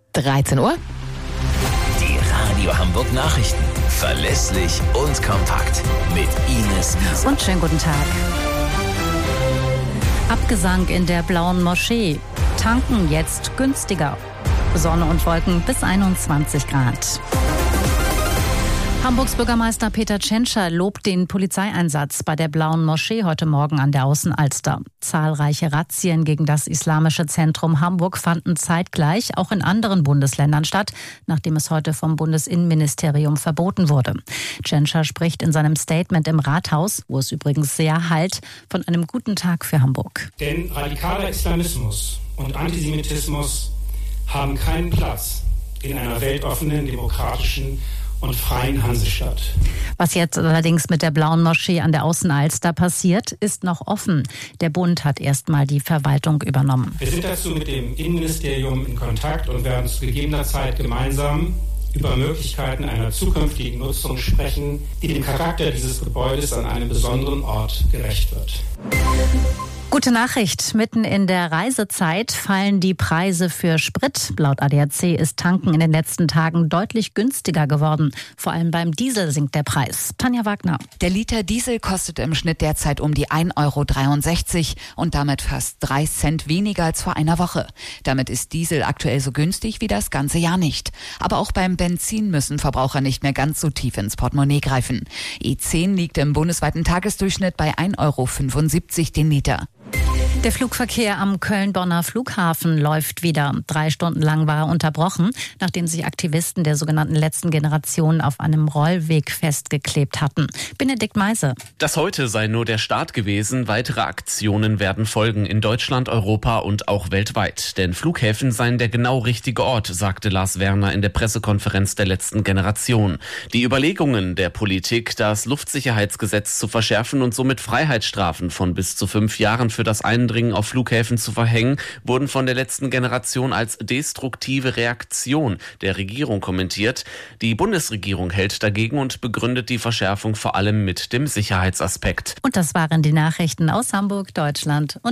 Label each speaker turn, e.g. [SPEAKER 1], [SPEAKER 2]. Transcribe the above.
[SPEAKER 1] 13 Uhr.
[SPEAKER 2] Die Radio Hamburg Nachrichten. Verlässlich und kompakt. Mit Ines Wiese.
[SPEAKER 3] Und schönen guten Tag. Abgesang in der Blauen Moschee. Tanken jetzt günstiger. Sonne und Wolken bis 21 Grad. Hamburgs Bürgermeister Peter Tschentscher lobt den Polizeieinsatz bei der Blauen Moschee heute Morgen an der Außenalster. Zahlreiche Razzien gegen das Islamische Zentrum Hamburg fanden zeitgleich auch in anderen Bundesländern statt, nachdem es heute vom Bundesinnenministerium verboten wurde. Tschentscher spricht in seinem Statement im Rathaus, wo es übrigens sehr hallt, von einem guten Tag für Hamburg.
[SPEAKER 4] Denn radikaler Islamismus und Antisemitismus haben keinen Platz in einer weltoffenen, demokratischen und freien Hansestadt.
[SPEAKER 3] Was jetzt allerdings mit der Blauen Moschee an der Außenalster passiert, ist noch offen. Der Bund hat erstmal die Verwaltung übernommen.
[SPEAKER 4] Wir sind dazu mit dem Innenministerium in Kontakt und werden zu gegebener Zeit gemeinsam über Möglichkeiten einer zukünftigen Nutzung sprechen, die dem Charakter dieses Gebäudes an einem besonderen Ort gerecht wird.
[SPEAKER 3] Gute Nachricht. Mitten in der Reisezeit fallen die Preise für Sprit. Laut ADAC ist Tanken in den letzten Tagen deutlich günstiger geworden. Vor allem beim Diesel sinkt der Preis. Tanja Wagner.
[SPEAKER 1] Der Liter Diesel kostet im Schnitt derzeit um die 1,63 € und damit fast 3 Cent weniger als vor einer Woche. Damit ist Diesel aktuell so günstig wie das ganze Jahr nicht. Aber auch beim Benzin müssen Verbraucher nicht mehr ganz so tief ins Portemonnaie greifen. E10 liegt im bundesweiten Tagesdurchschnitt bei 1,75 € den Liter.
[SPEAKER 3] Der Flugverkehr am Köln-Bonner Flughafen läuft wieder. 3 Stunden lang war er unterbrochen, nachdem sich Aktivisten der sogenannten letzten Generation auf einem Rollweg festgeklebt hatten. Benedikt Meise.
[SPEAKER 5] Das heute sei nur der Start gewesen. Weitere Aktionen werden folgen in Deutschland, Europa und auch weltweit. Denn Flughäfen seien der genau richtige Ort, sagte Lars Werner in der Pressekonferenz der letzten Generation. Die Überlegungen der Politik, das Luftsicherheitsgesetz zu verschärfen und somit Freiheitsstrafen von bis zu 5 Jahren für das Eindringen auf Flughäfen zu verhängen, wurden von der letzten Generation als destruktive Reaktion der Regierung kommentiert. Die Bundesregierung hält dagegen und begründet die Verschärfung vor allem mit dem Sicherheitsaspekt.
[SPEAKER 3] Und das waren die Nachrichten aus Hamburg, Deutschland und